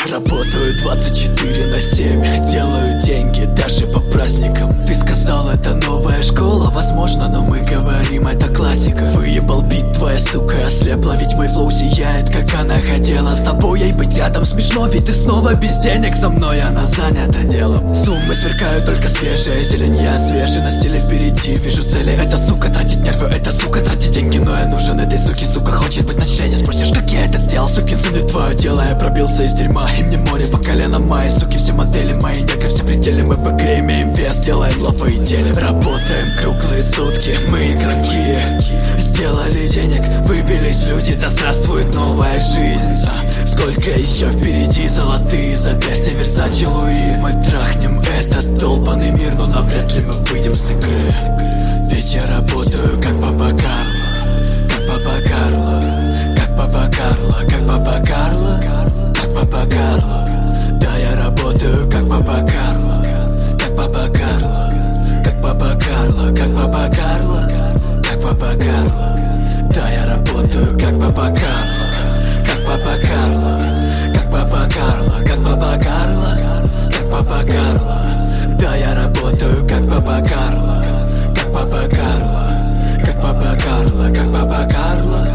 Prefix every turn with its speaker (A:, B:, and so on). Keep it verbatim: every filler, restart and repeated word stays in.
A: Работаю двадцать четыре на семь, делаю деньги даже по праздникам. Ты сказал, это новая школа, возможно, но мы говорим, это классика. Выебал бит, твоя сука ослепла, ведь мой флоу сияет, как она хотела. С тобой ей быть рядом смешно, ведь ты снова без денег, со мной она занята делом. Суммы сверкают, только свежая зелень, я свежий на стиле впереди. Вижу цели, эта сука тратит нервы, эта сука тратит деньги, но я нужен этой суке, сука хочет быть на члене. Спросишь, как я это сделал, сукин сын, ведь твое дело. Я пробился из дерьма, и мне море по колено. Мои суки, все модели, мои нека, все пределы. Мы в игре имеем вес, делаем лавы и делим. Работаем круглые сутки, мы игроки. Сделали денег, выбились люди, да здравствует новая жизнь. а, Сколько еще впереди, золотые запястья, Версачи, Луи. Мы трахнем этот долбанный мир, но навряд ли мы выйдем с игры. Ведь я работаю как Папа Карло, как Папа Карло, как Папа Карло, как Папа Карло, как Папа Карло. Да, я работаю как Папа Карло, как Папа Карло, как Папа Карло, как Папа Карло, как Папа Карло. Да, я работаю как Папа Карло, как Папа Карло, как Папа Карло, как Папа Карло, как Папа Карло. Да, я работаю как Папа Карло, как Папа Карло, как Папа Карло, как Папа Карло,